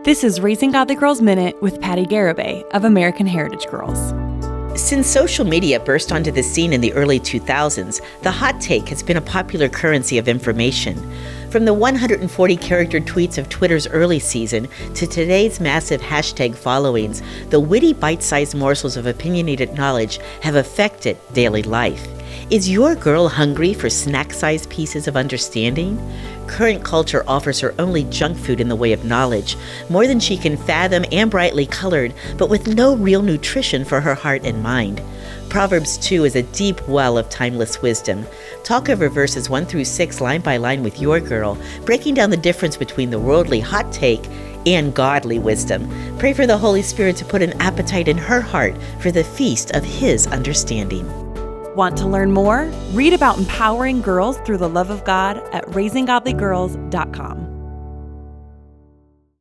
This is Raising Godly Girls Minute with Patty Garibay of American Heritage Girls. Since social media burst onto the scene in the early 2000s, the hot take has been a popular currency of information. From the 140-character tweets of Twitter's early season to today's massive hashtag followings, the witty bite-sized morsels of opinionated knowledge have affected daily life. Is your girl hungry for snack-sized pieces of understanding? Current culture offers her only junk food in the way of knowledge, more than she can fathom and brightly colored, but with no real nutrition for her heart and mind. Proverbs 2 is a deep well of timeless wisdom. Talk over verses 1 through 6 line by line with your girl, breaking down the difference between the worldly hot take and godly wisdom. Pray for the Holy Spirit to put an appetite in her heart for the feast of His understanding. Want to learn more? Read about empowering girls through the love of God at raisinggodlygirls.com.